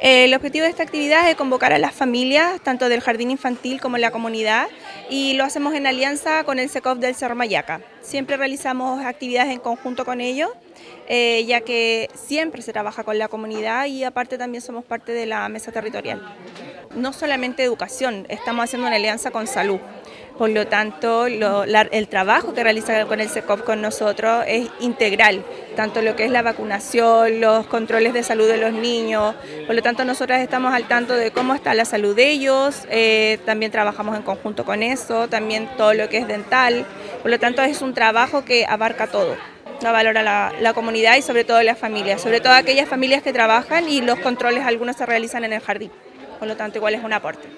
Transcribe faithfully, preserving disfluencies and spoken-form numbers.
El objetivo de esta actividad es convocar a las familias, tanto del jardín infantil como la comunidad, y lo hacemos en alianza con el SECOF del Cerro Mayaca. Siempre realizamos actividades en conjunto con ellos, eh, ya que siempre se trabaja con la comunidad y aparte también somos parte de la mesa territorial. No solamente educación, estamos haciendo una alianza con salud. Por lo tanto, lo, la, el trabajo que realiza con el SECOF con nosotros es integral, tanto lo que es la vacunación, los controles de salud de los niños. Por lo tanto, nosotras estamos al tanto de cómo está la salud de ellos, eh, también trabajamos en conjunto con eso, también todo lo que es dental. Por lo tanto, es un trabajo que abarca todo. No valora la, la comunidad y sobre todo las familias, sobre todo aquellas familias que trabajan y los controles algunos se realizan en el jardín. Por lo tanto, igual es un aporte.